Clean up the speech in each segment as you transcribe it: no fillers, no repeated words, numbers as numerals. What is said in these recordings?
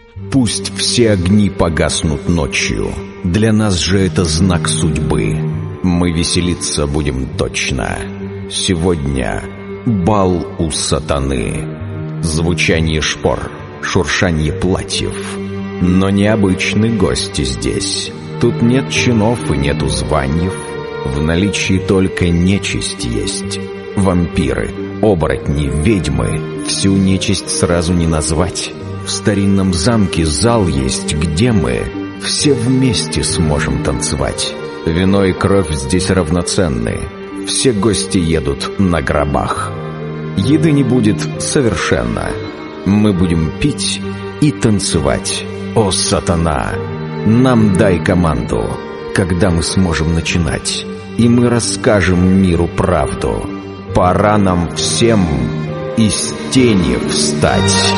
Пусть все огни погаснут ночью, для нас же это знак судьбы. Мы веселиться будем точно. Сегодня бал у сатаны. Звучание шпор, шуршанье платьев. Но необычны гости здесь. Тут нет чинов и нету званьев. В наличии только нечисть есть. Вампиры, оборотни, ведьмы. Всю нечисть сразу не назвать. В старинном замке зал есть, где мы все вместе сможем танцевать. Вино и кровь здесь равноценны. Все гости едут на гробах. Еды не будет совершенно. Мы будем пить и танцевать. О, сатана, нам дай команду, когда мы сможем начинать, и мы расскажем миру правду. Пора нам всем из тени встать.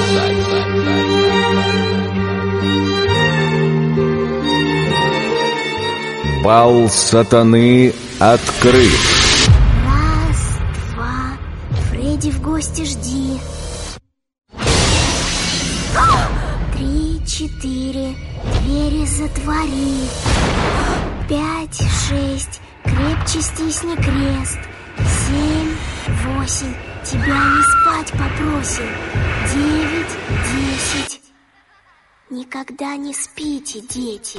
Бал сатаны открыт. Раз, два, Фредди в гости жди. 3, 4, двери затвори. 5, 6, крепче стисни крест. 7, 8, тебя не спать попросим. 9, 10. Никогда не спите, дети.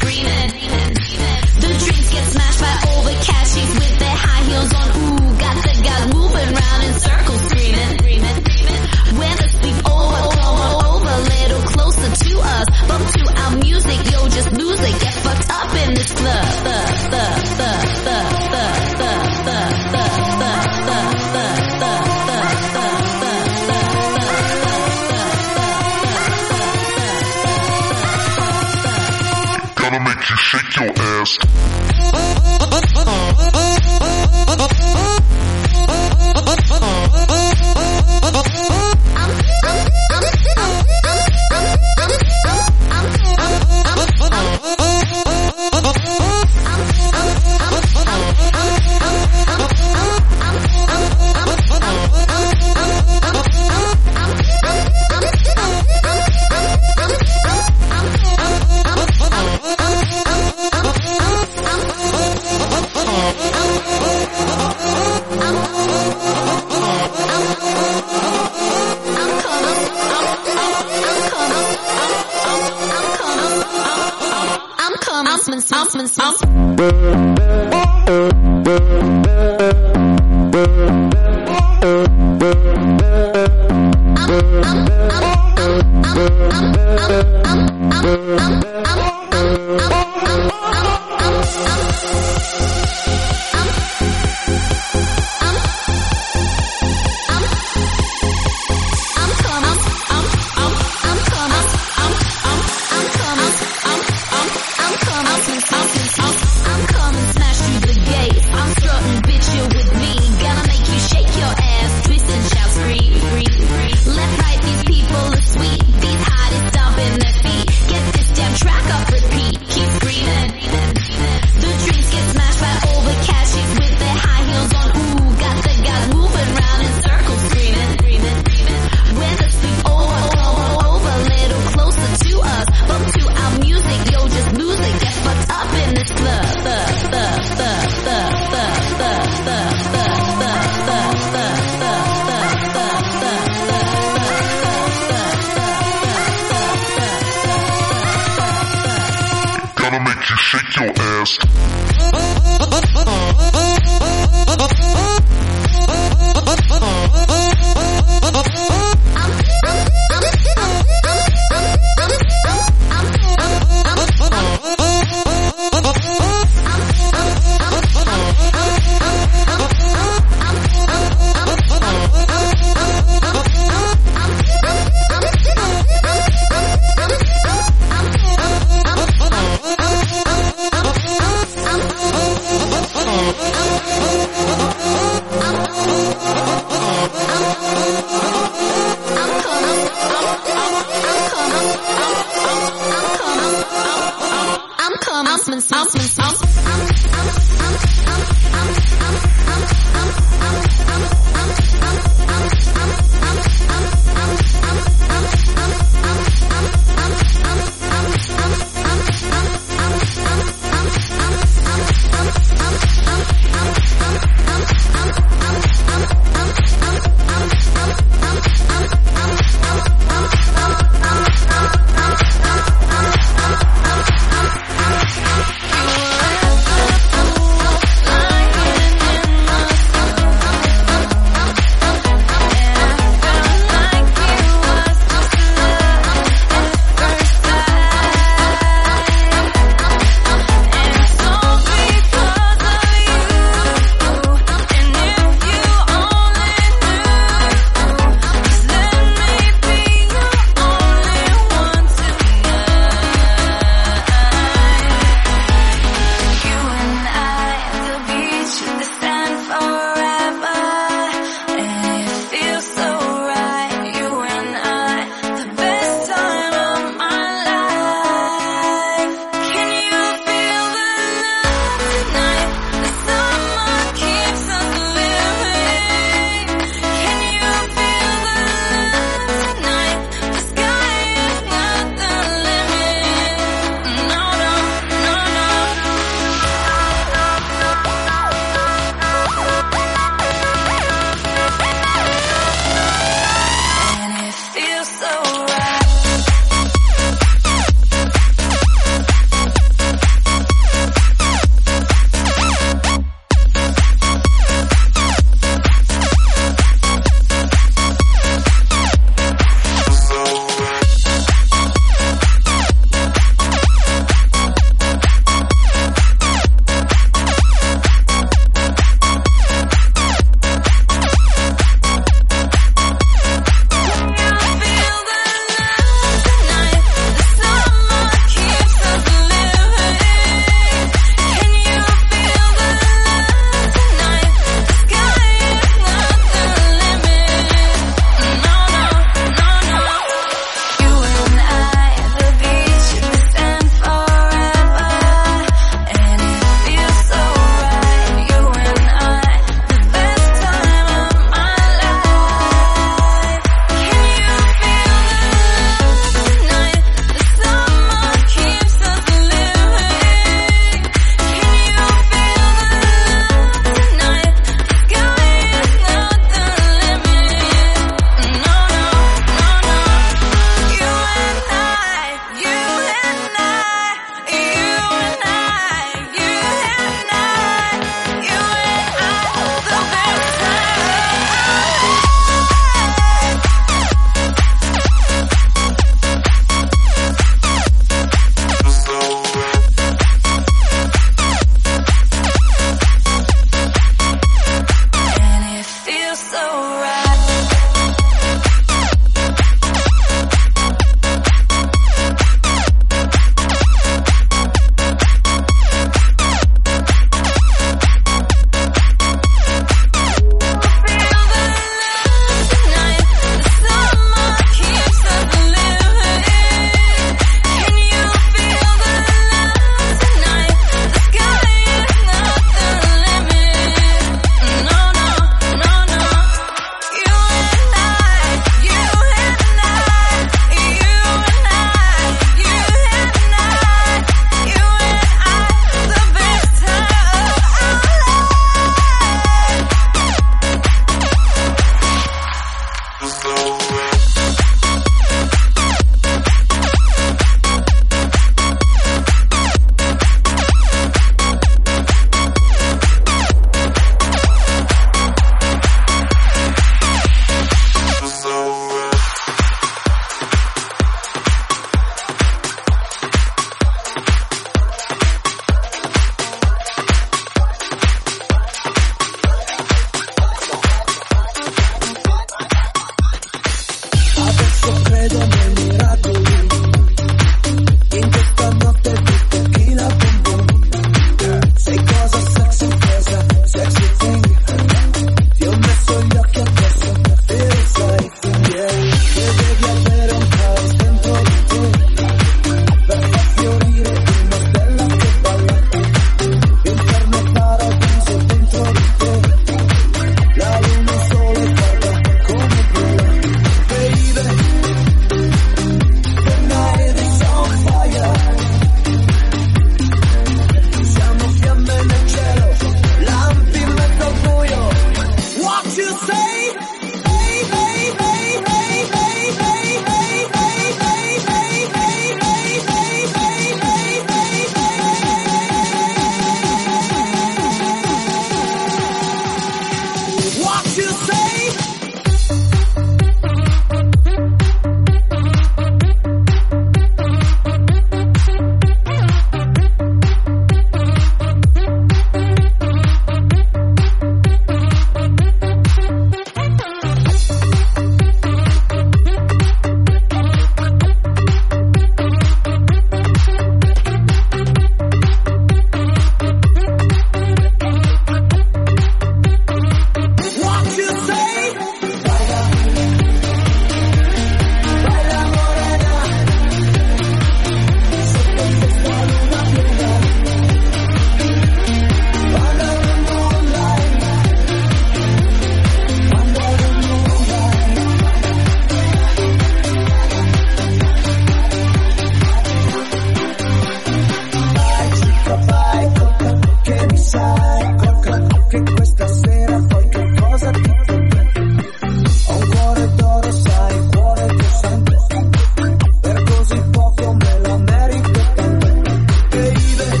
sera poi che cosa ti ho un cuore d'oro, sai, il cuore che sento, per così poco me lo merito. Baby,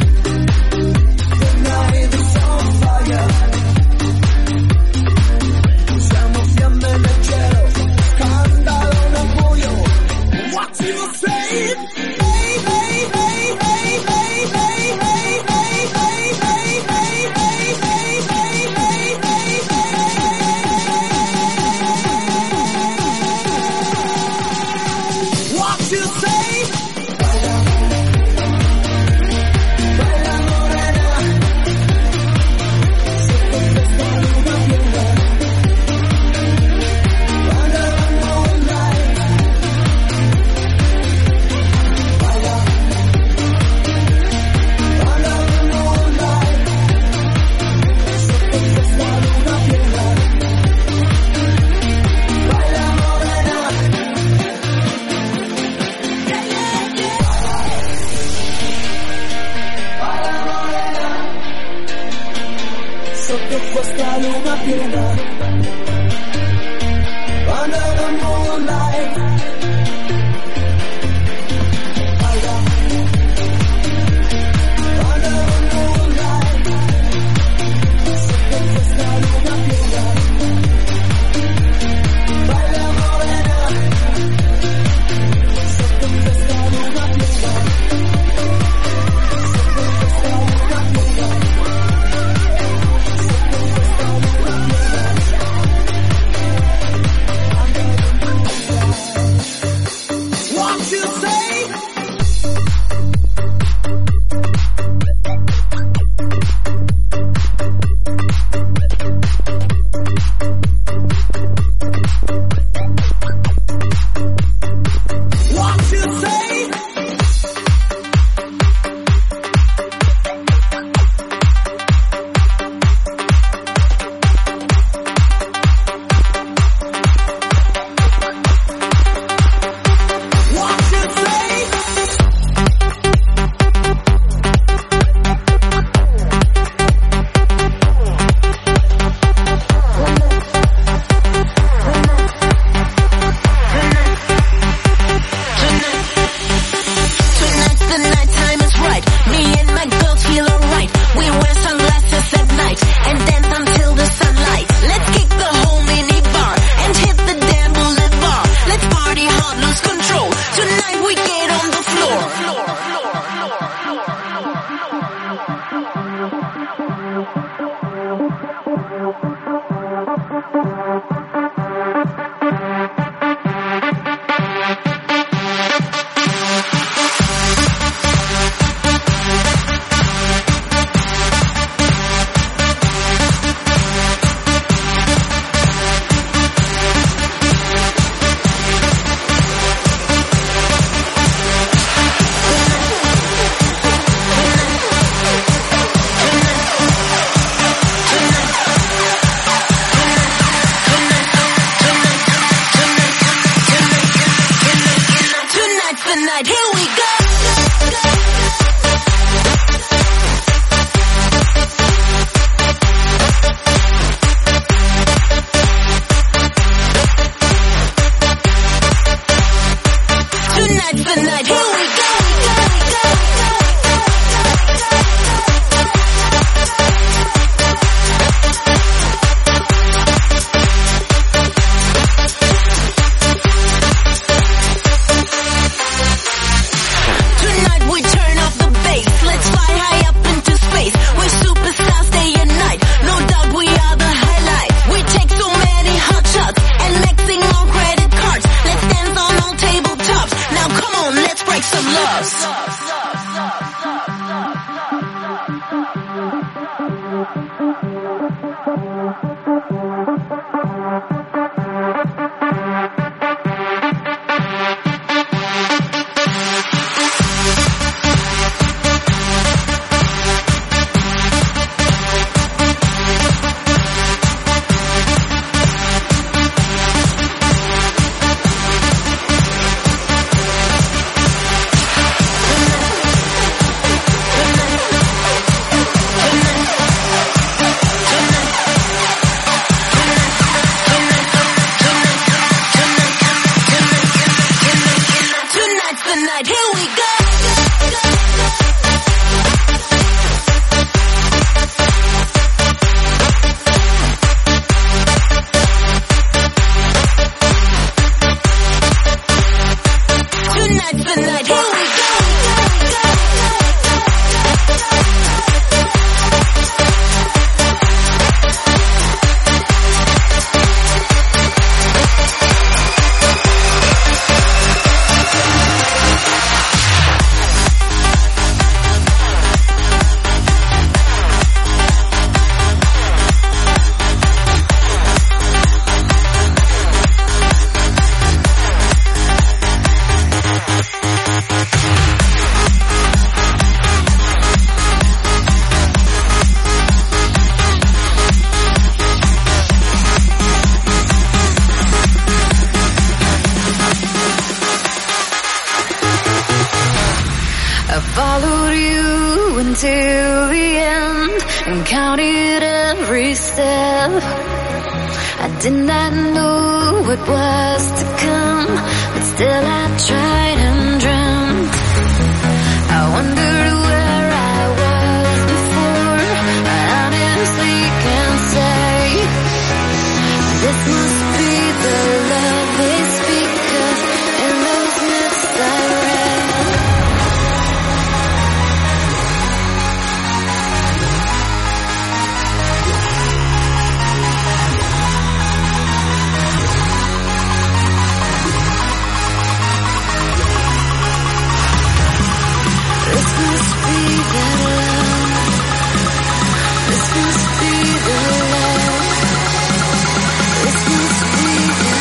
tonight is on fire. Siamo fiamme nel cielo, scandalo nel buio. What you say? Questa luna piena, under the moonlight, baila, under the moonlight, sotto questa luna piena, baila morena, sotto questa luna piena, sotto questa luna piena. counted every step. I did not know what was to come, but still I tried and dreamt. I wondered where I was before. I honestly can't say. This must be the love they speak of in those myths I read. This must be the love. This must be the love. This must be the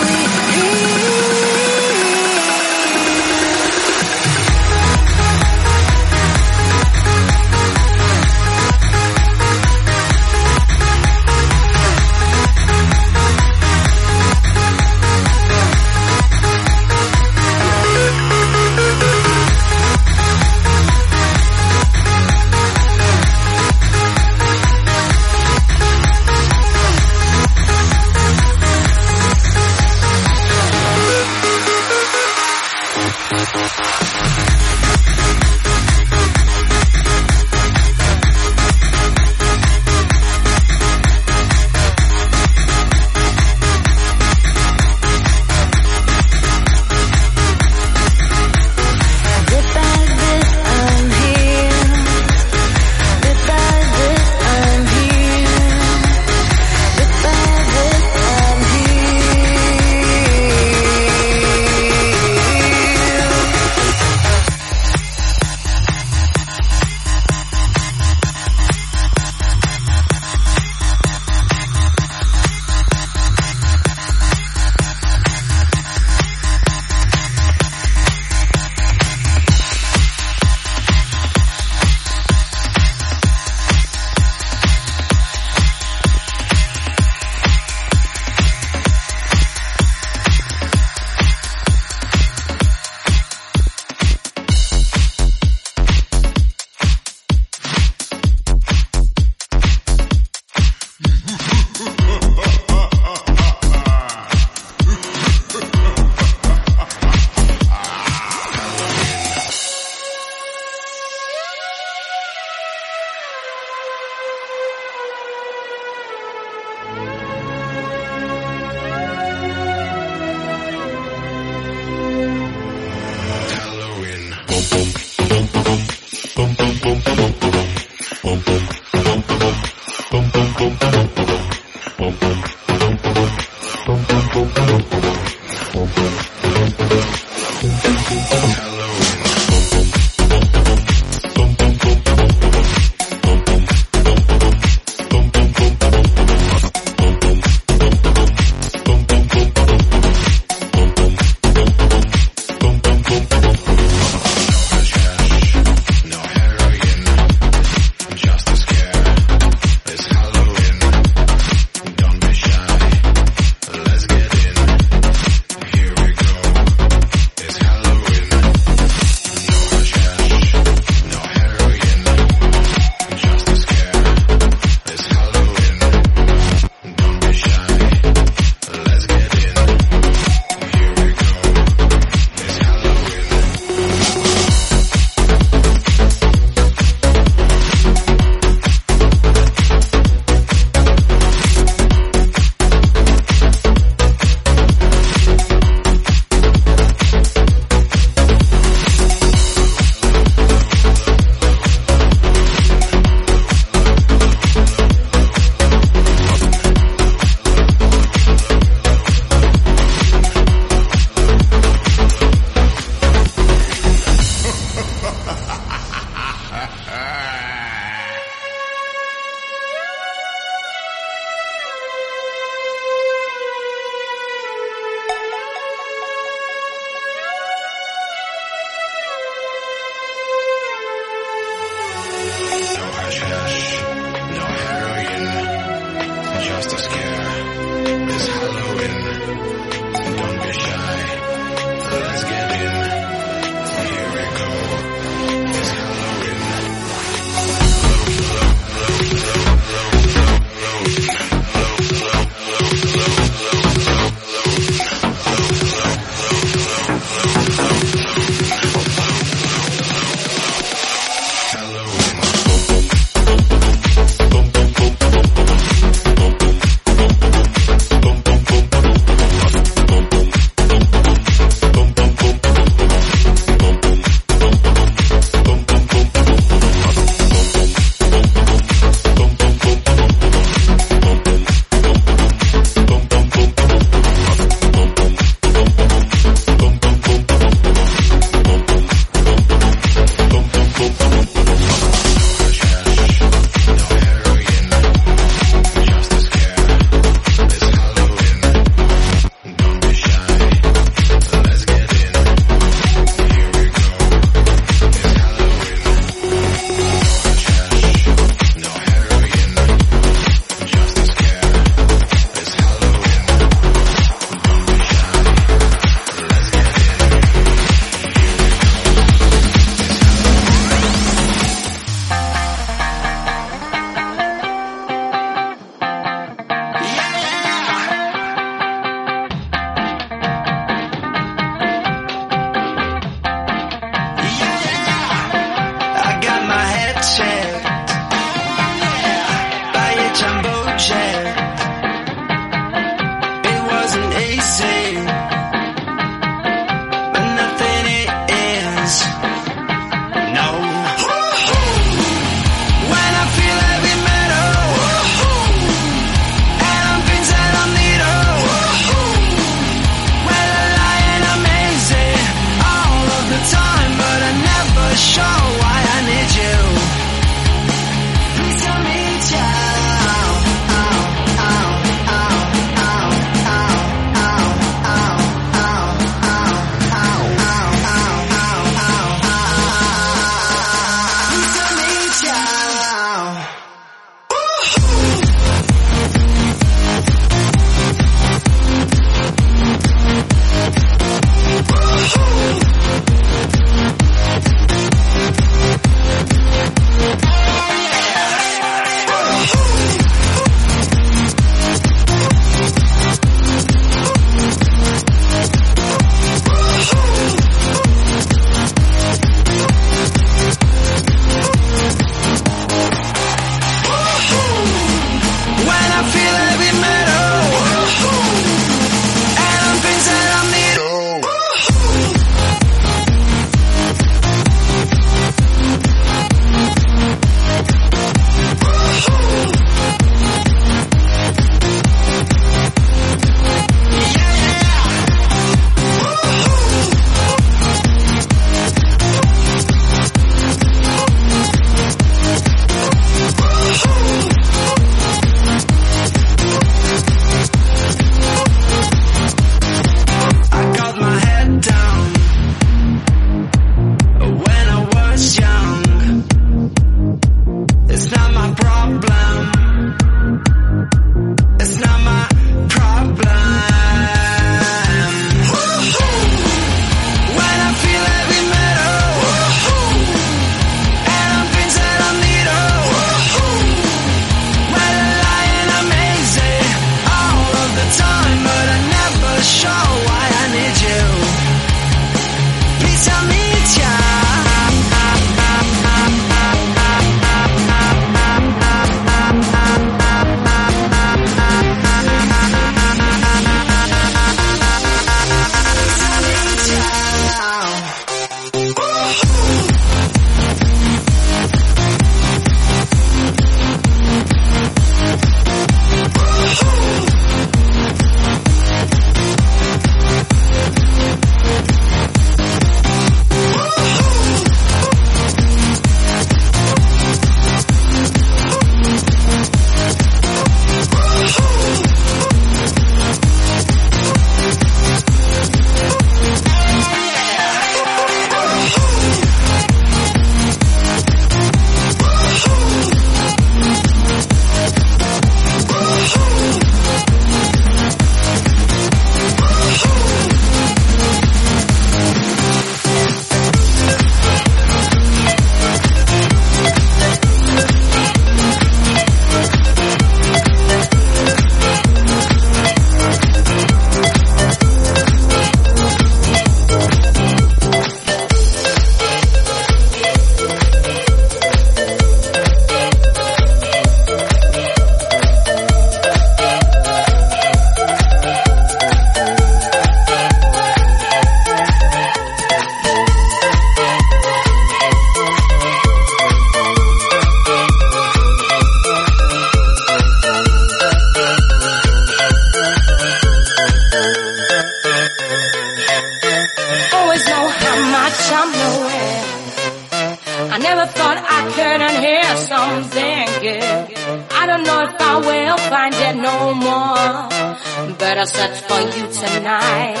much I'm nowhere. I never thought I couldn't hear something good. I don't know if I will find it no more. Better search for you tonight.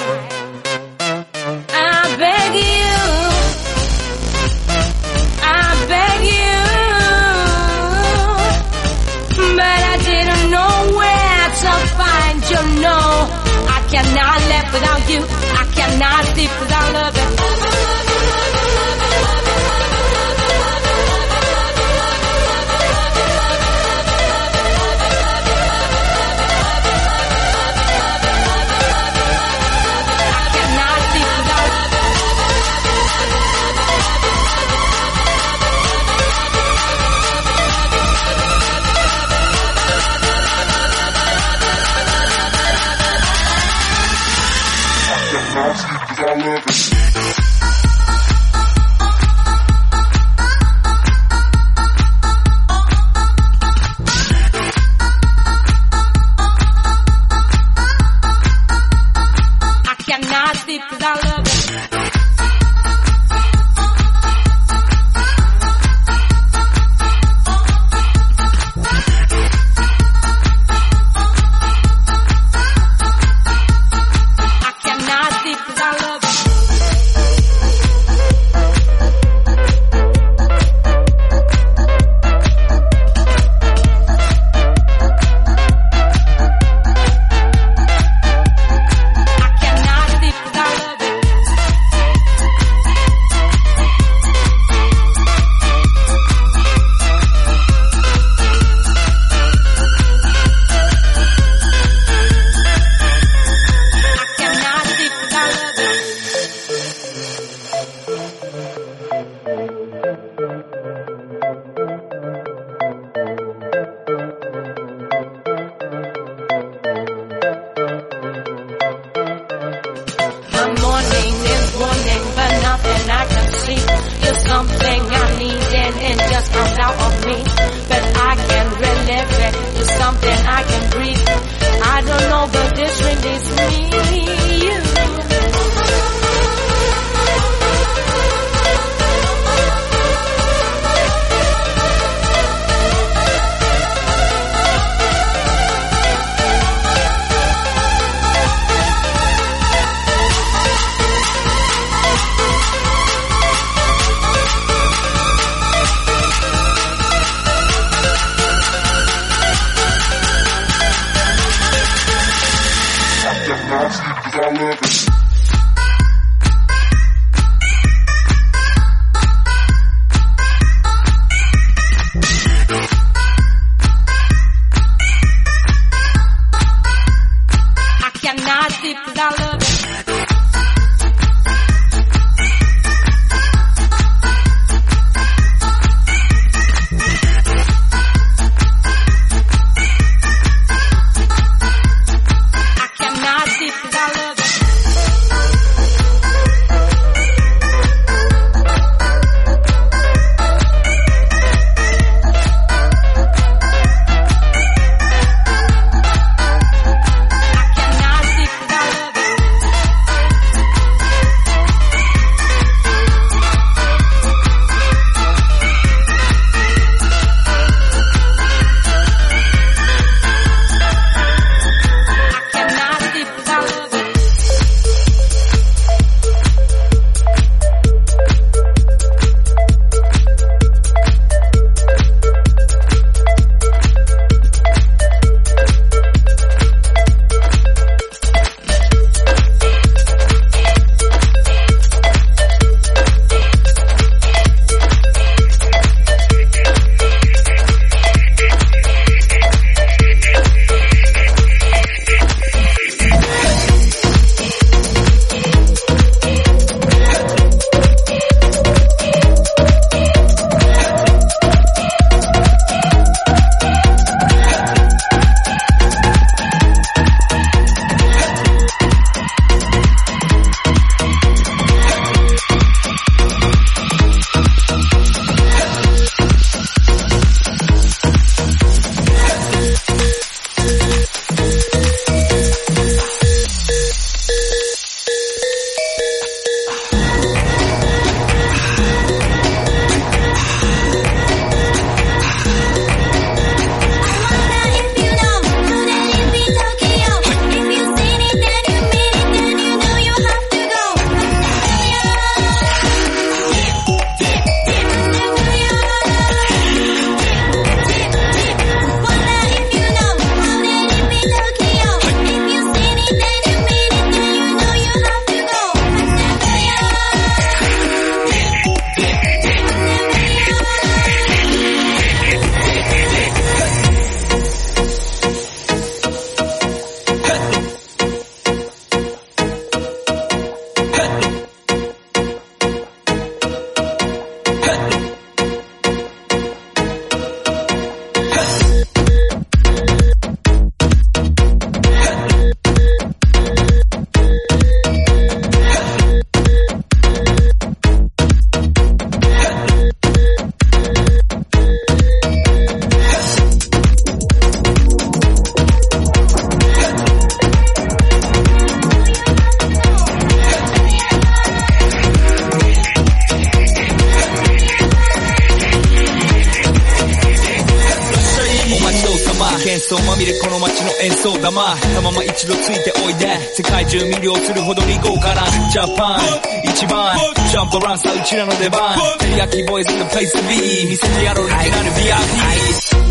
I beg you, I beg you, but I didn't know where to find you. No, I cannot live without you. I cannot sleep without loving. 想まみれこの街の演奏玉たまま一度ついておいで世界中魅了するほどに豪華なジャパン一番ジャンプランさうちらの出番テリヤキボーイズ in the place to be 見せてやろうオリジナル VIP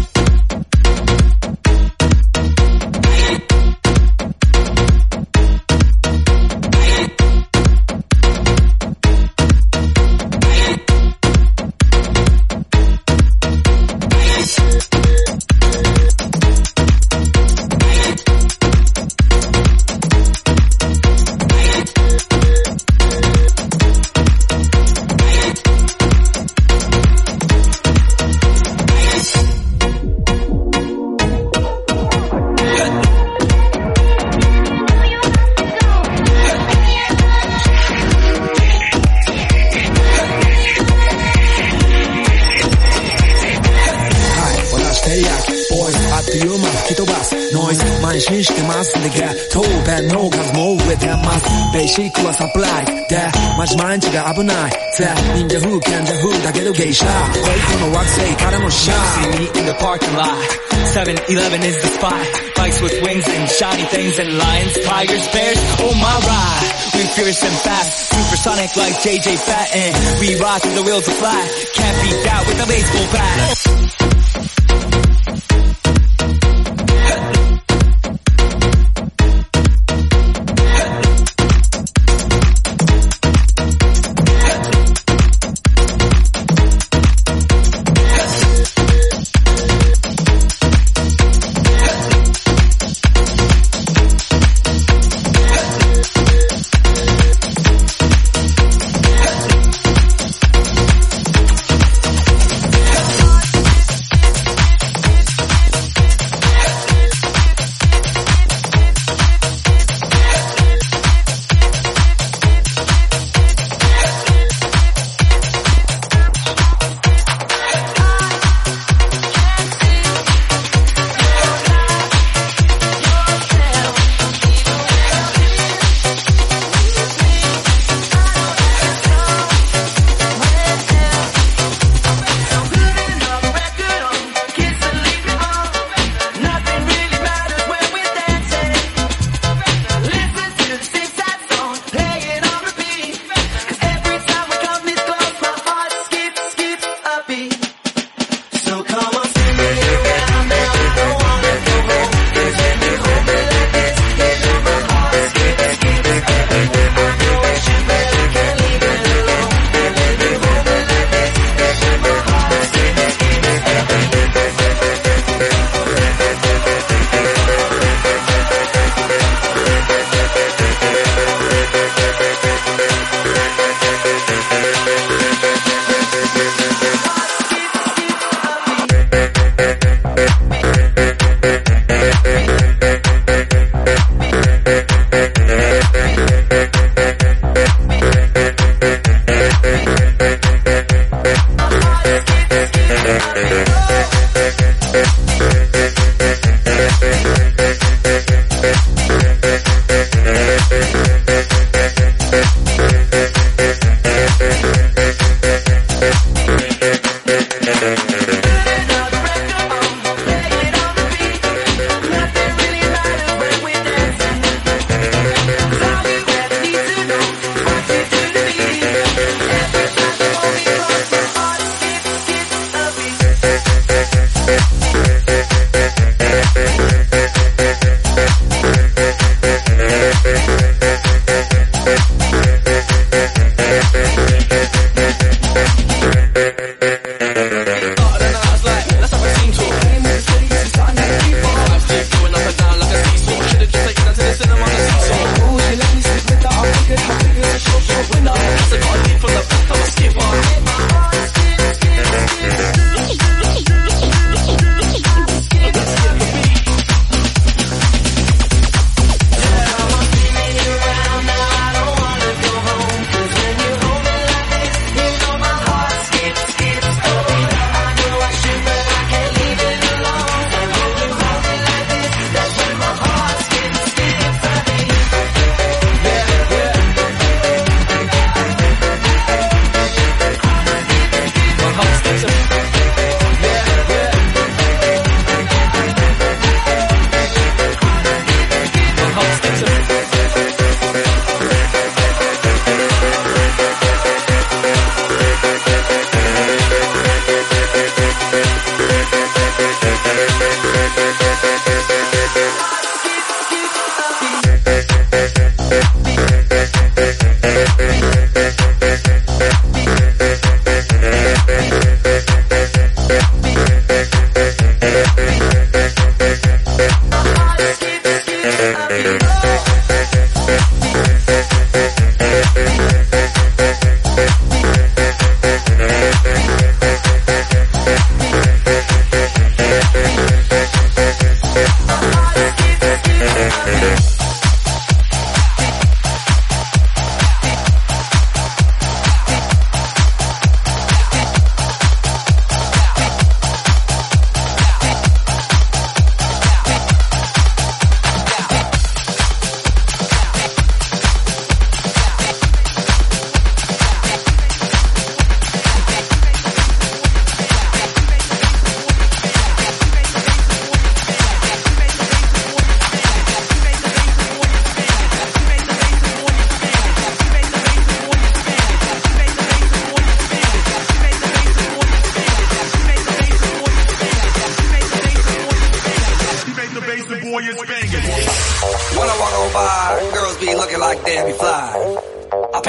信してますねが当弁の数も増えてますベーシックはサプライでマジ毎日が危ないぜ忍者風賢者風だけど芸者この惑星からのシャー See me in the parking lot 7-Eleven is the spot bikes with wings and shiny things and lions tigers bears oh my ride we fierce and fast supersonic like JJ Fatten we ride through the wheels to fly can't beat that with a baseball bat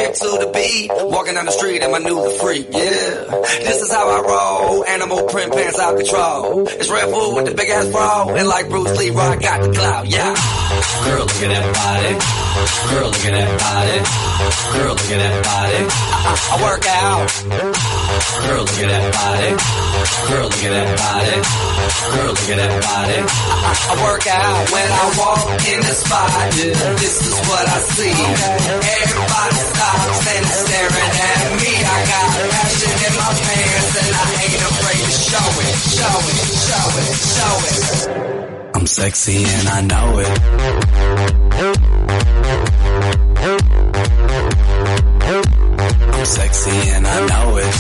back to the beat. Walking down the street and I knew the freak, yeah. This is how I roll. Animal print pants out control. It's Red Food with the big ass bra. And like Bruce Lee, I got the clout, yeah. Girl, look at that body. Girl, look at that body. Girl, look at that body. I work out. Girl, look at that body. Girl, look at that body. Girl, look at that body. I work out when I walk in the spot. This is what I see. Everybody stops and staring at me. I got passion in my pants and I ain't afraid to show it, show it, show it, show it. I'm sexy and I know it. I'm sexy and I know it.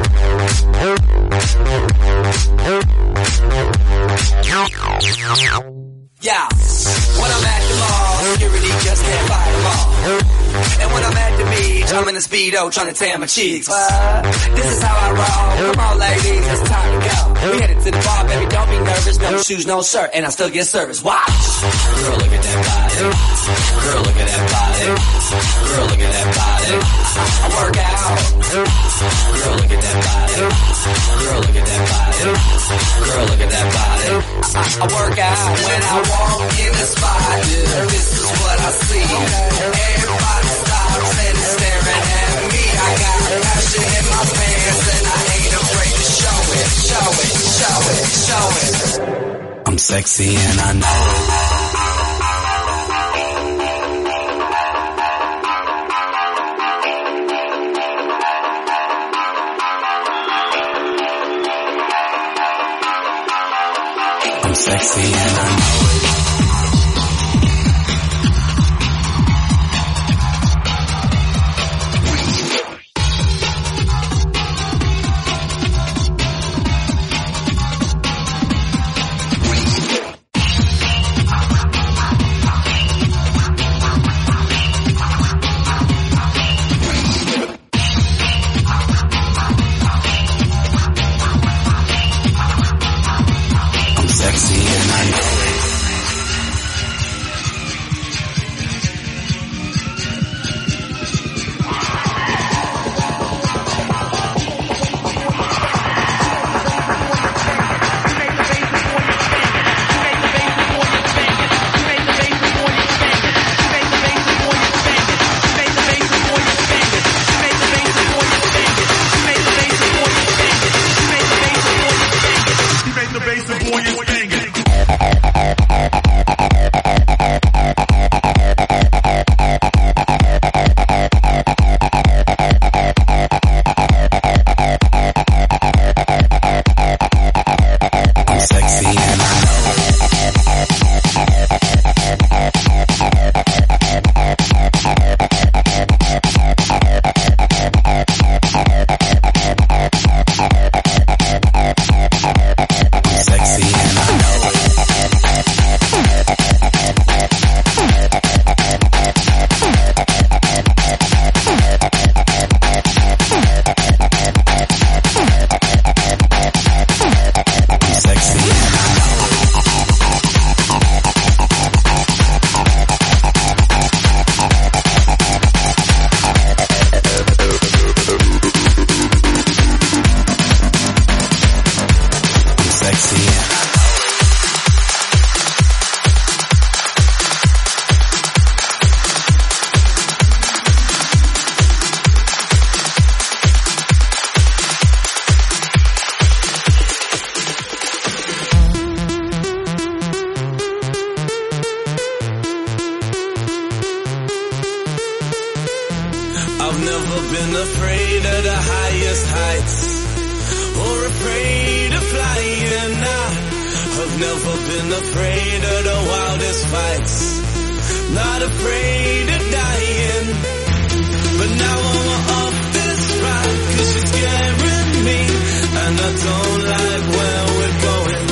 Yeah, when I'm at the mall, security just can't fight them all. And when I'm at the beach, I'm in the Speedo trying to tan my cheeks. This is how I roll. Come on, ladies, it's time to go. We headed to the bar, baby, don't be nervous. No shoes, no shirt, and I still get service. Watch. Girl, look at that body. Girl, look at that body. Girl, look at that body. I work out. Girl, look at that body. Girl, look at that body. Girl, look at that body. I work out when I walk in the spot. This is what I see. Everybody stops and is staring at me. I got passion in my pants and I ain't afraid to show it, show it, show it, show it. I'm sexy and I know it. I'm sexy and I know it. I've never been afraid of the highest heights or afraid of flying. I've never been afraid of the wildest fights, not afraid of dying. But now I'm off this ride 'cause you're scaring me, and I don't like where we're going.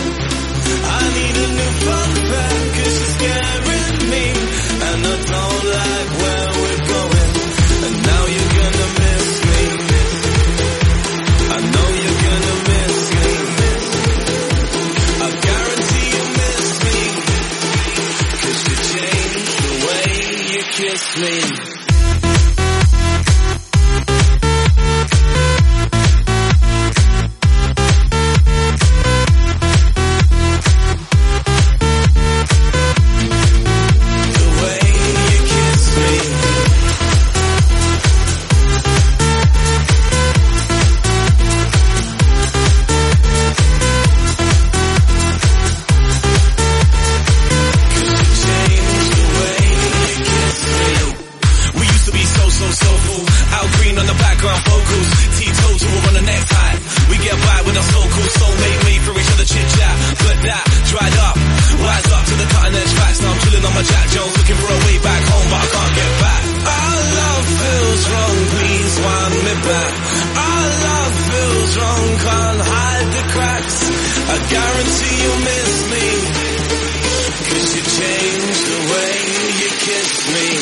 I need a new fun fact 'cause you're scaring me, and I don't like where we're going. And now you're gonna miss me. I know you're gonna miss me. I guarantee you miss me, 'cause you changed the way you kiss me. strong, can't hide the cracks. I guarantee you'll miss me, 'cause you changed the way you kiss me.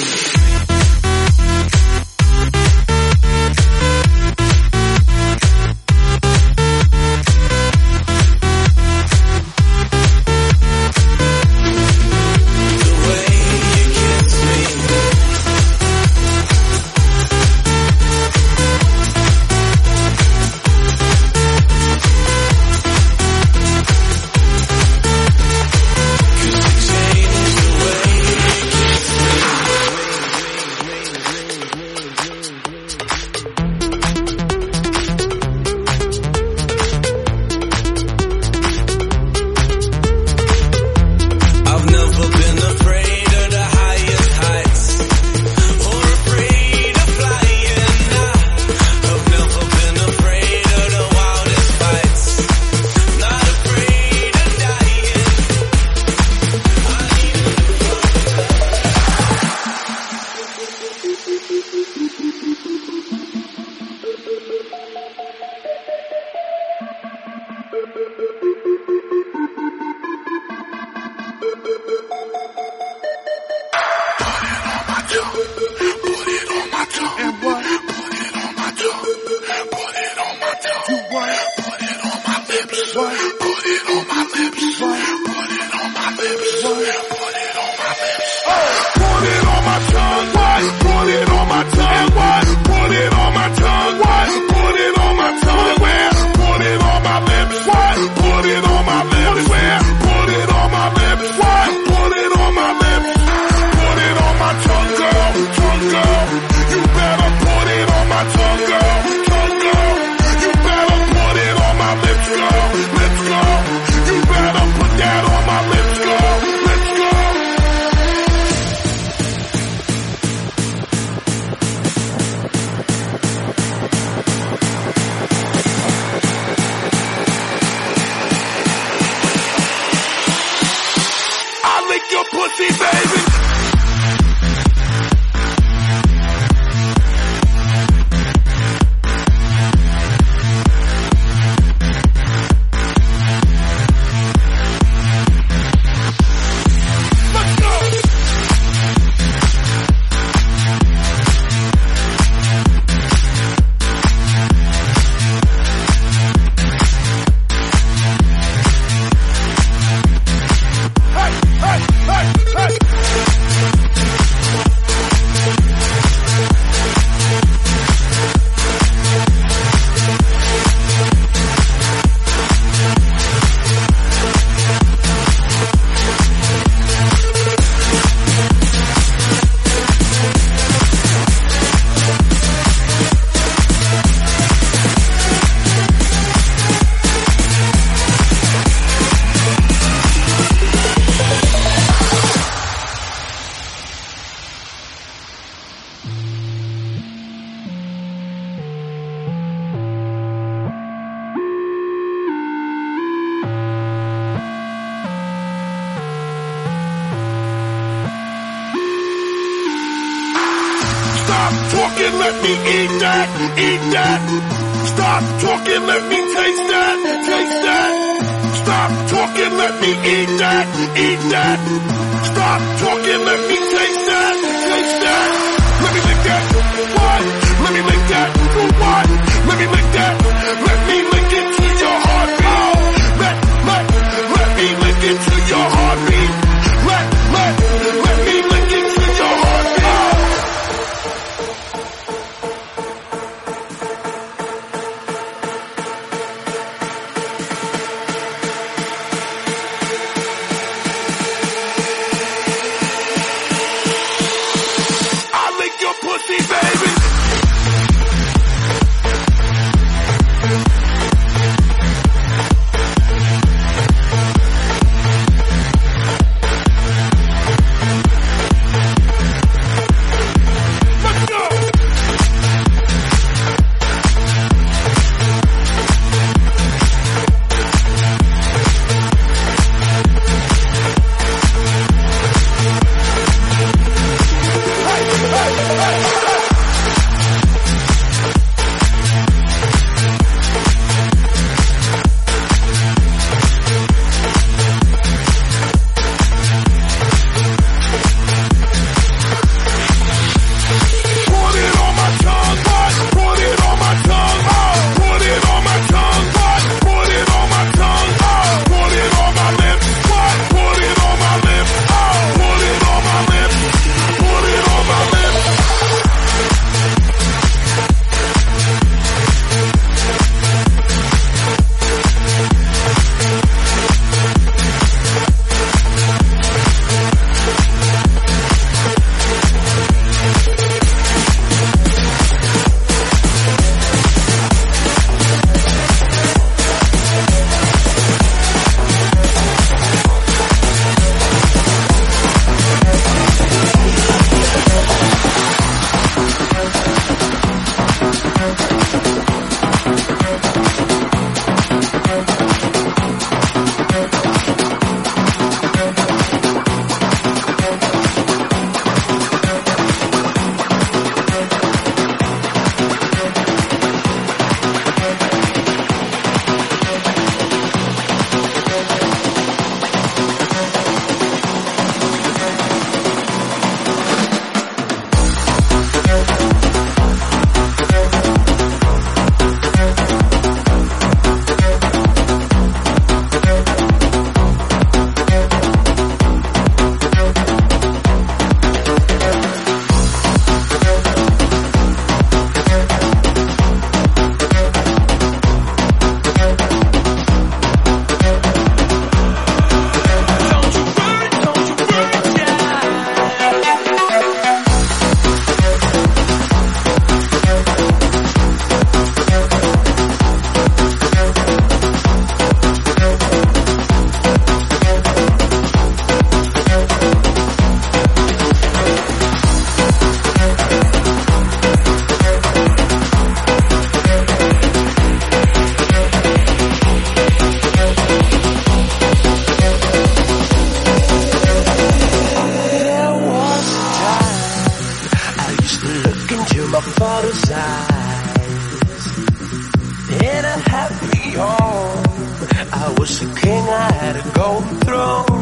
happy home. I was a king, I had a golden throne.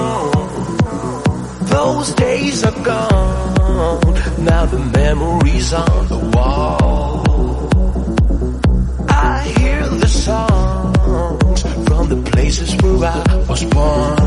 Those days are gone, now the memories on the wall. I hear the songs from the places where I was born.